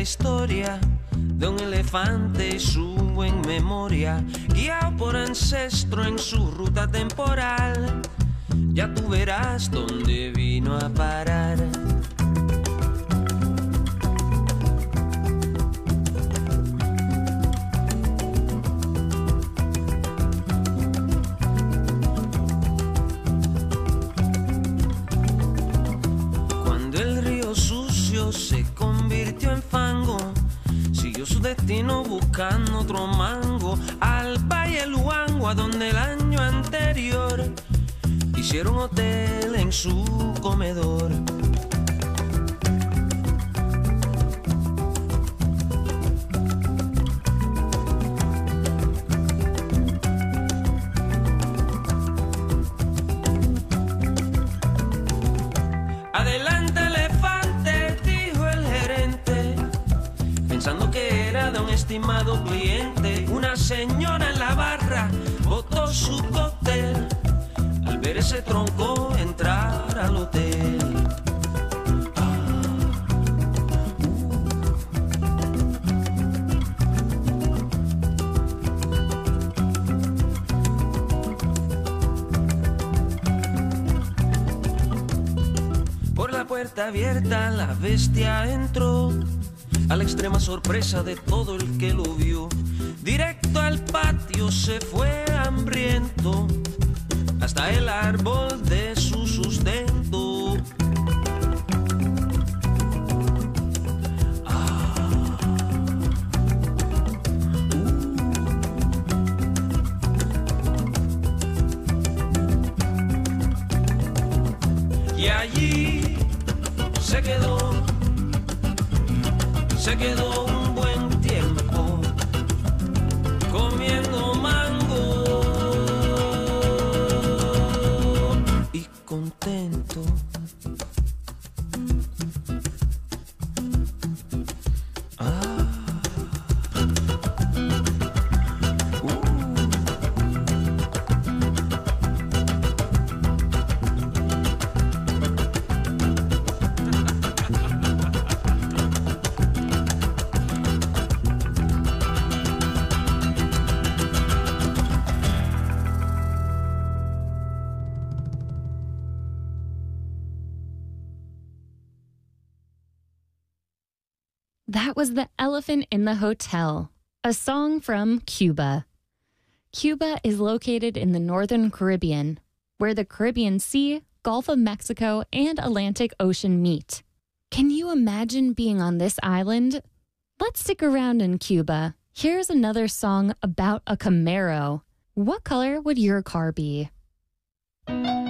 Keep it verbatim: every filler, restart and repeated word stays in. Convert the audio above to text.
historia de un elefante y su buen memoria, guiado por ancestro en su ruta temporal. Ya tú verás dónde vino a parar. Cuando el río sucio se convirtió en fango, siguió su destino buscando otro mango al Valle Luango, a donde el año anterior hicieron hotel en su comedor. Adelante, elefante, dijo el gerente, pensando que era de un estimado cliente. Una señora en la barra botó su cóctel al ver ese tronco entrar al hotel. Por la puerta abierta la bestia entró, a la extrema sorpresa de todo el que lo vio. Directo al patio se fue hambriento, hasta el árbol de su sustento. Ah. Uh. Y allí se quedó, se quedó un buen tiempo comiendo mango y contento. Ah. Uh. That was The Elephant in the Hotel, a song from Cuba. Cuba is located in the northern Caribbean, where the Caribbean Sea, Gulf of Mexico, and Atlantic Ocean meet. Can you imagine being on this island? Let's stick around in Cuba. Here's another song about a Camaro. What color would your car be?